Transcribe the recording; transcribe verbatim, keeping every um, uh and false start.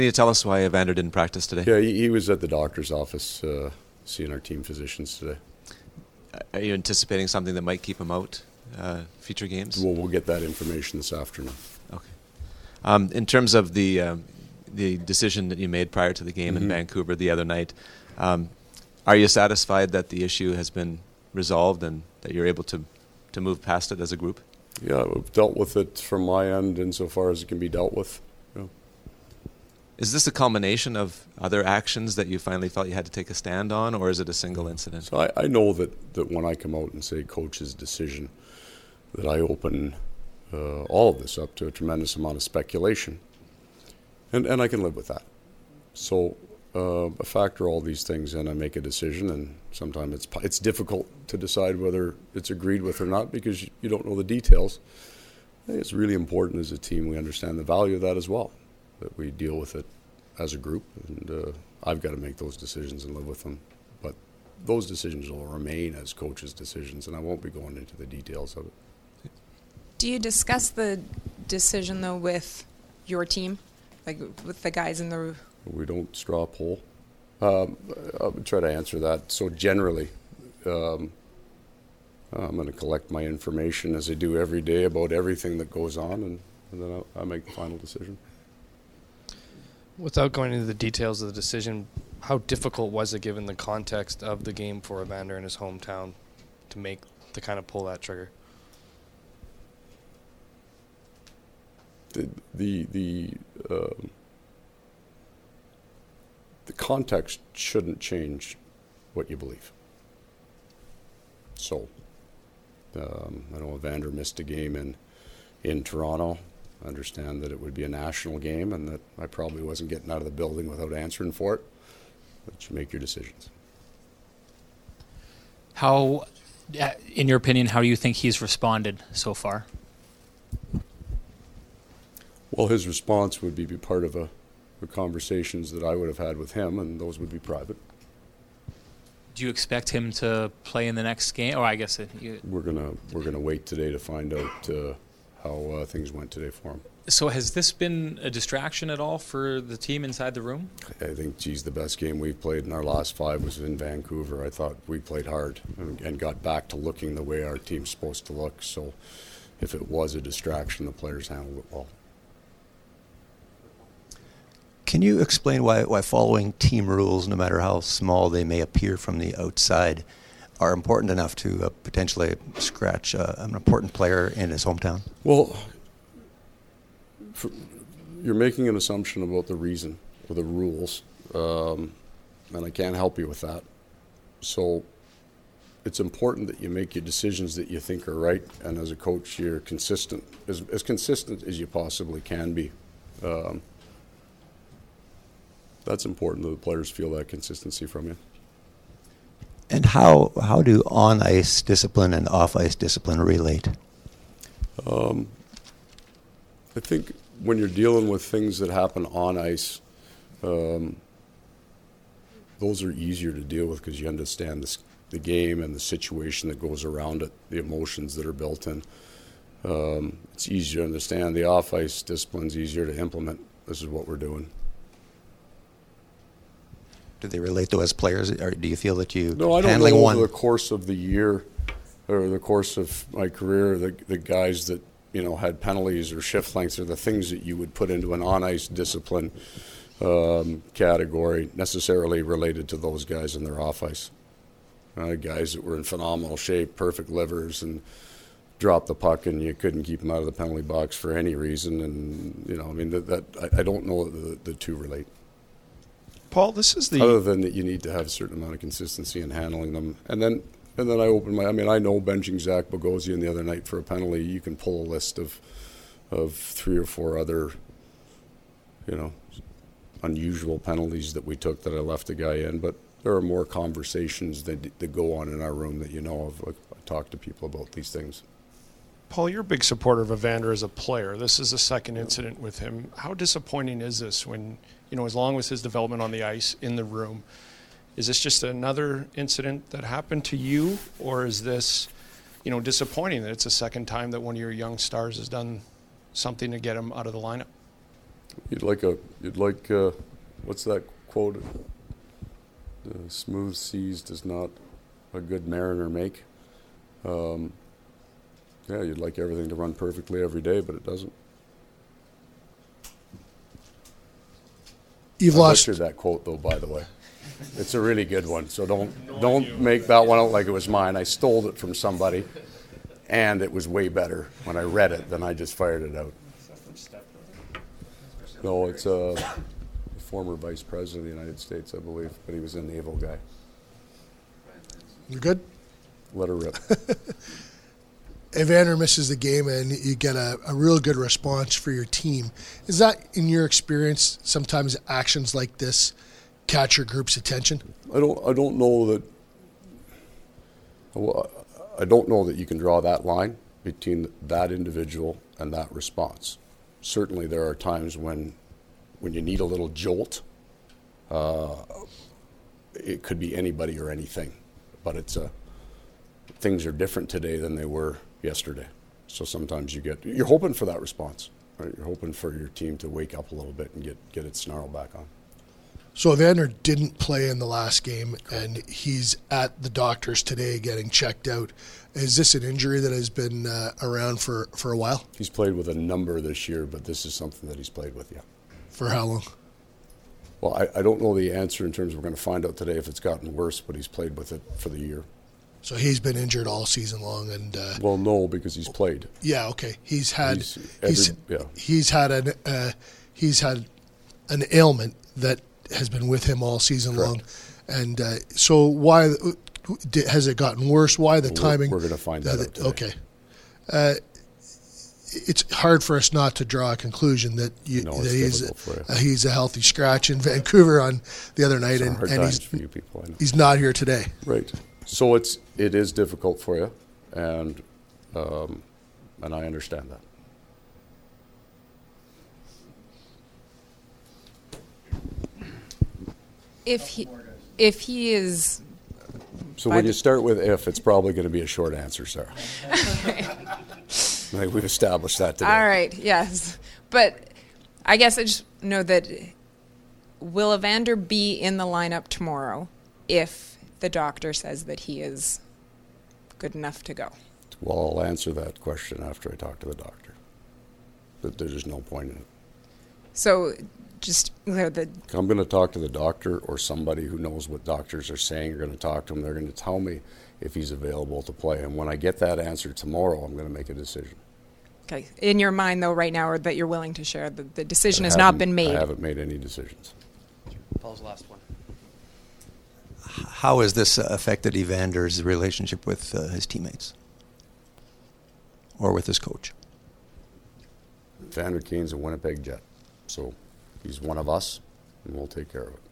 Can you tell us why Evander didn't practice today? Yeah, he, he was at the doctor's office uh, seeing our team physicians today. Are you anticipating something that might keep him out uh, future games? Well, we'll get that information this afternoon. Okay. Um, in terms of the um, the decision that you made prior to the game mm-hmm. in Vancouver the other night, um, are you satisfied that the issue has been resolved and that you're able to, to move past it as a group? Yeah, we've dealt with it from my end insofar as it can be dealt with. Yeah. Is this a culmination of other actions that you finally felt you had to take a stand on, or is it a single incident? So I, I know that, that when I come out and say coach's decision, that I open uh, all of this up to a tremendous amount of speculation. And and I can live with that. So uh, I factor all these things in, I make a decision, and sometimes it's it's difficult to decide whether it's agreed with or not because you don't know the details. I think it's really important as a team we understand the value of that as well, that we deal with it as a group, and uh, I've got to make those decisions and live with them. But those decisions will remain as coaches' decisions, and I won't be going into the details of it. Do you discuss the decision, though, with your team, like with the guys in the... We don't straw poll. Um, I'll try to answer that. So generally, um, I'm going to collect my information as I do every day about everything that goes on, and, and then I'll, I'll make the final decision. Without going into the details of the decision, how difficult was it, given the context of the game for Evander in his hometown, to make to kind of pull that trigger? The the the, uh, the context shouldn't change what you believe. So, um, I know Evander missed a game in in Toronto. I understand that it would be a national game and that I probably wasn't getting out of the building without answering for it. But you make your decisions. How, in your opinion, how do you think he's responded so far? Well, his response would be, be part of a, the conversations that I would have had with him, and those would be private. Do you expect him to play in the next game? Or I guess it, you... we're gonna we're gonna wait today to find out uh, how uh, things went today for him. So has this been a distraction at all for the team inside the room? I think, geez, the best game we've played in our last five was in Vancouver. I thought we played hard and, and got back to looking the way our team's supposed to look. So if it was a distraction, the players handled it well. Can you explain why, why following team rules, no matter how small they may appear from the outside, are important enough to uh, potentially scratch uh, an important player in his hometown? Well, for, you're making an assumption about the reason or the rules, um, and I can't help you with that. So it's important that you make your decisions that you think are right, and as a coach, you're consistent, as, as consistent as you possibly can be. Um, That's important that the players feel that consistency from you. And how how do on-ice discipline and off-ice discipline relate? Um, I think when you're dealing with things that happen on ice, um, those are easier to deal with because you understand this, the game and the situation that goes around it, the emotions that are built in. Um, it's easier to understand. The off-ice discipline's easier to implement. This is what we're doing. Do they relate though as players, or do you feel that you no, I don't handling know one? Over the course of the year, or the course of my career, the the guys that you know had penalties or shift lengths are the things that you would put into an on-ice discipline um, category necessarily related to those guys in their off-ice. Uh, guys that were in phenomenal shape, perfect livers, and dropped the puck, and you couldn't keep them out of the penalty box for any reason. And you know, I mean that, that I, I don't know that the, the two relate. Paul, this is the... Other than that you need to have a certain amount of consistency in handling them. And then and then I open my... I mean, I know benching Zach Bogosian the other night for a penalty, you can pull a list of of three or four other, you know, unusual penalties that we took that I left a guy in. But there are more conversations that, that go on in our room that you know of. I talk to people about these things. Paul, you're a big supporter of Evander as a player. This is the second incident with him. How disappointing is this when... you know, as long as his development on the ice, in the room, is this just another incident that happened to you, or is this, you know, disappointing that it's the second time that one of your young stars has done something to get him out of the lineup? You'd like a, you'd like, uh, what's that quote? The smooth seas does not a good mariner make. Um, yeah, you'd like everything to run perfectly every day, but it doesn't. You've I lost. butchered that quote, though, by the way. It's a really good one, so don't don't make that one out like it was mine. I stole it from somebody, and it was way better when I read it than I just fired it out. No, it's a former vice president of the United States, I believe, but he was a naval guy. You're good? Let her rip. Evander misses the game and you get a, a real good response for your team. Is that, in your experience, sometimes actions like this catch your group's attention? I don't. I don't know that. Well, I don't know that you can draw that line between that individual and that response. Certainly, there are times when, when you need a little jolt. Uh, it could be anybody or anything, but it's a. Things are different today than they were yesterday. So sometimes you get. You're hoping for that response. Right? You're hoping for your team to wake up a little bit and get get its snarl back on. So Evander didn't play in the last game, and he's at the doctor's today getting checked out. Is this an injury that has been uh, around for, for a while? He's played with a number this year, but this is something that he's played with, yeah. For how long? Well, I, I don't know the answer in terms of we're going to find out today if it's gotten worse, but he's played with it for the year. So he's been injured all season long, and uh, well, no, because he's played. Yeah, okay. He's had He's he's every- yeah. he's had an uh, he's had an ailment that has been with him all season Correct. long, and uh, so why did, has it gotten worse? Why the We're- timing? we're gonna find that Uh, out today. Okay, uh, it's hard for us not to draw a conclusion that you, No, it's that he's difficult for you. uh, he's a healthy scratch in Vancouver on the other night, It's a and, hard and times he's for you people, I know. he's not here today. Right. So it's it is difficult for you, and um, and I understand that. If he, if he is, So By when the- you start with if, it's probably going to be a short answer, Sarah. I think we've established that today. all right, yes, but I guess I just know that will Evander be in the lineup tomorrow if the doctor says that he is good enough to go? Well, I'll answer that question after I talk to the doctor. But there's just no point in it. So, just you know, the I'm going to talk to the doctor or somebody who knows what doctors are saying. You're going to talk to him. They're going to tell me if he's available to play. And when I get that answer tomorrow, I'm going to make a decision. okay in your mind though right now, or that you're willing to share, the, the decision I has not haven't- been made. I haven't made any decisions. Paul's last one. How has this uh, affected Evander's relationship with uh, his teammates or with his coach? Vander Kane's a Winnipeg Jet, so he's one of us, and we'll take care of it.